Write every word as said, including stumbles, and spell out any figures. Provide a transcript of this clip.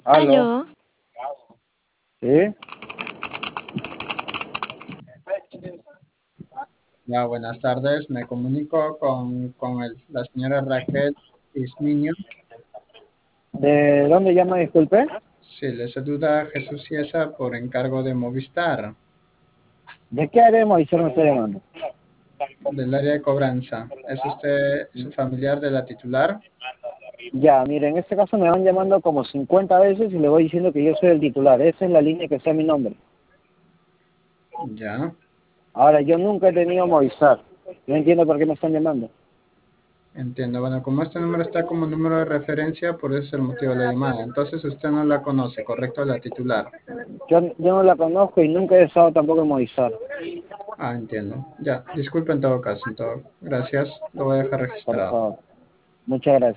Aló, Aló, ¿sí? Ya, buenas tardes. Me comunico con, con el- la señora Raquel Ismiño. ¿De dónde llama, disculpe? Sí, le saluda Jesús Ciesa por encargo de Movistar, ¿De qué haremos y se me está llamando? del área de cobranza. ¿Es usted su familiar de la titular? Ya, mire, en este caso me van llamando como cincuenta veces y le voy diciendo que yo soy el titular. Esa es la línea que está mi nombre. Ya, Ahora, yo nunca he tenido Movistar. No entiendo por qué me están llamando. entiendo. Bueno, como este número está como número de referencia, por eso es el motivo de la llamada. Entonces usted no la conoce, ¿correcto? La titular. Yo, yo no la conozco y nunca he estado tampoco en Movistar. Ah, entiendo. Ya, disculpe en todo caso. En todo. Gracias. Lo voy a dejar Por registrado. favor. Muchas gracias.